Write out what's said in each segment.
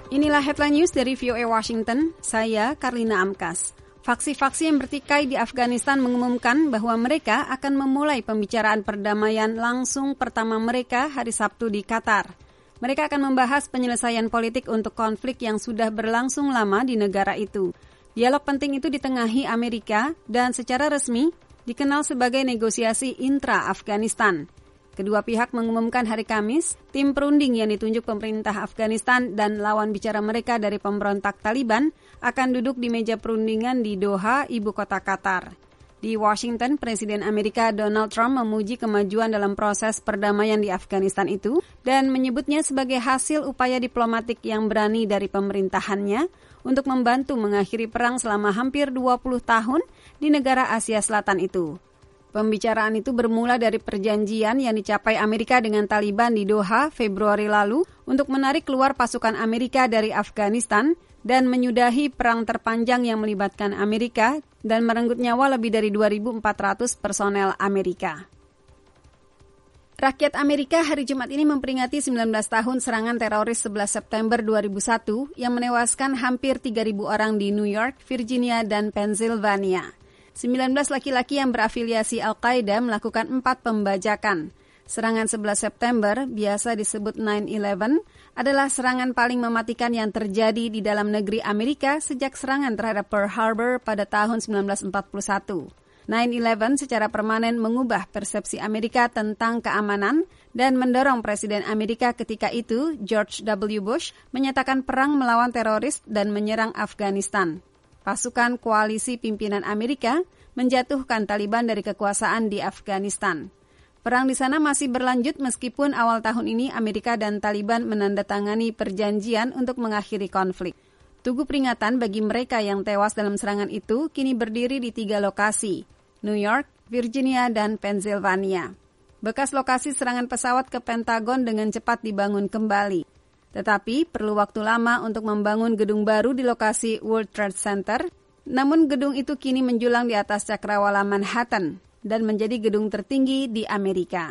Inilah headline news dari VOA Washington, saya Karlina Amkas. Faksi-faksi yang bertikai di Afghanistan mengumumkan bahwa mereka akan memulai pembicaraan perdamaian langsung pertama mereka hari Sabtu di Qatar. Mereka akan membahas penyelesaian politik untuk konflik yang sudah berlangsung lama di negara itu. Dialog penting itu ditengahi Amerika dan secara resmi dikenal sebagai negosiasi intra-Afghanistan. Kedua pihak mengumumkan hari Kamis, tim perunding yang ditunjuk pemerintah Afghanistan dan lawan bicara mereka dari pemberontak Taliban akan duduk di meja perundingan di Doha, ibu kota Qatar. Di Washington, Presiden Amerika Donald Trump memuji kemajuan dalam proses perdamaian di Afghanistan itu dan menyebutnya sebagai hasil upaya diplomatik yang berani dari pemerintahannya untuk membantu mengakhiri perang selama hampir 20 tahun di negara Asia Selatan itu. Pembicaraan itu bermula dari perjanjian yang dicapai Amerika dengan Taliban di Doha Februari lalu untuk menarik keluar pasukan Amerika dari Afghanistan dan menyudahi perang terpanjang yang melibatkan Amerika dan merenggut nyawa lebih dari 2.400 personel Amerika. Rakyat Amerika hari Jumat ini memperingati 19 tahun serangan teroris 11 September 2001 yang menewaskan hampir 3.000 orang di New York, Virginia, dan Pennsylvania. 19 laki-laki yang berafiliasi Al-Qaeda melakukan 4 pembajakan. Serangan 11 September, biasa disebut 9/11, adalah serangan paling mematikan yang terjadi di dalam negeri Amerika sejak serangan terhadap Pearl Harbor pada tahun 1941. 9/11 secara permanen mengubah persepsi Amerika tentang keamanan dan mendorong Presiden Amerika ketika itu, George W. Bush, menyatakan perang melawan teroris dan menyerang Afghanistan. Pasukan koalisi pimpinan Amerika menjatuhkan Taliban dari kekuasaan di Afghanistan. Perang di sana masih berlanjut meskipun awal tahun ini Amerika dan Taliban menandatangani perjanjian untuk mengakhiri konflik. Tugu peringatan bagi mereka yang tewas dalam serangan itu kini berdiri di 3 lokasi, New York, Virginia, dan Pennsylvania. Bekas lokasi serangan pesawat ke Pentagon dengan cepat dibangun kembali. Tetapi perlu waktu lama untuk membangun gedung baru di lokasi World Trade Center, namun gedung itu kini menjulang di atas cakrawala Manhattan dan menjadi gedung tertinggi di Amerika.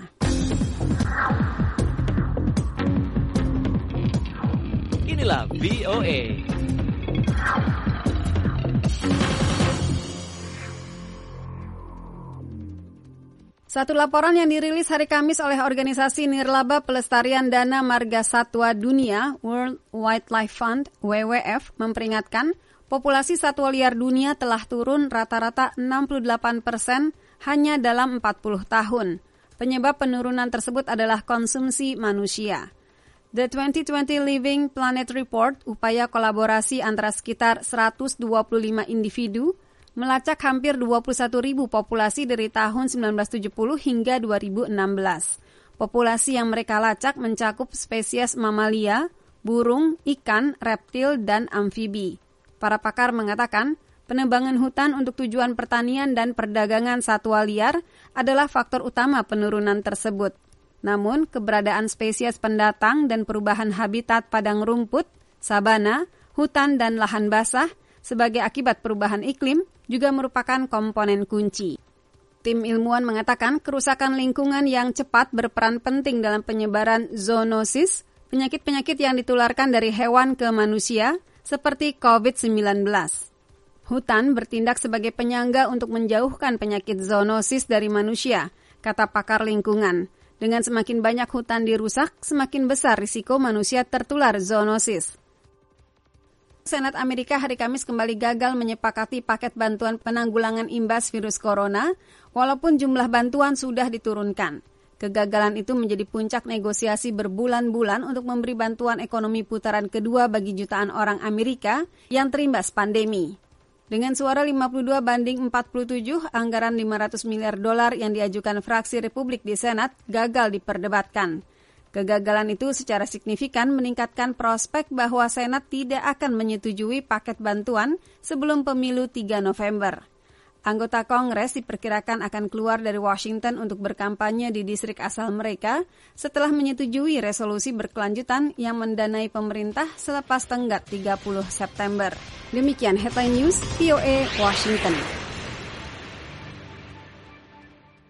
Inilah VOA. Satu laporan yang dirilis hari Kamis oleh organisasi Nirlaba Pelestarian Dana Marga Satwa Dunia, World Wildlife Fund, WWF, memperingatkan populasi satwa liar dunia telah turun rata-rata 68% hanya dalam 40 tahun. Penyebab penurunan tersebut adalah konsumsi manusia. The 2020 Living Planet Report, upaya kolaborasi antara sekitar 125 individu, melacak hampir 21.000 populasi dari tahun 1970 hingga 2016. Populasi yang mereka lacak mencakup spesies mamalia, burung, ikan, reptil, dan amfibi. Para pakar mengatakan, penebangan hutan untuk tujuan pertanian dan perdagangan satwa liar adalah faktor utama penurunan tersebut. Namun, keberadaan spesies pendatang dan perubahan habitat padang rumput, sabana, hutan, dan lahan basah sebagai akibat perubahan iklim juga merupakan komponen kunci. Tim ilmuwan mengatakan kerusakan lingkungan yang cepat berperan penting dalam penyebaran zoonosis, penyakit-penyakit yang ditularkan dari hewan ke manusia, seperti COVID-19. Hutan bertindak sebagai penyangga untuk menjauhkan penyakit zoonosis dari manusia, kata pakar lingkungan. Dengan semakin banyak hutan dirusak, semakin besar risiko manusia tertular zoonosis. Senat Amerika hari Kamis kembali gagal menyepakati paket bantuan penanggulangan imbas virus corona, walaupun jumlah bantuan sudah diturunkan. Kegagalan itu menjadi puncak negosiasi berbulan-bulan untuk memberi bantuan ekonomi putaran kedua bagi jutaan orang Amerika yang terimbas pandemi. Dengan suara 52 banding 47, anggaran $500 miliar yang diajukan fraksi Republik di Senat gagal diperdebatkan. Kegagalan itu secara signifikan meningkatkan prospek bahwa Senat tidak akan menyetujui paket bantuan sebelum pemilu 3 November. Anggota Kongres diperkirakan akan keluar dari Washington untuk berkampanye di distrik asal mereka setelah menyetujui resolusi berkelanjutan yang mendanai pemerintah selepas tenggat 30 September. Demikian Headline News, VOA Washington.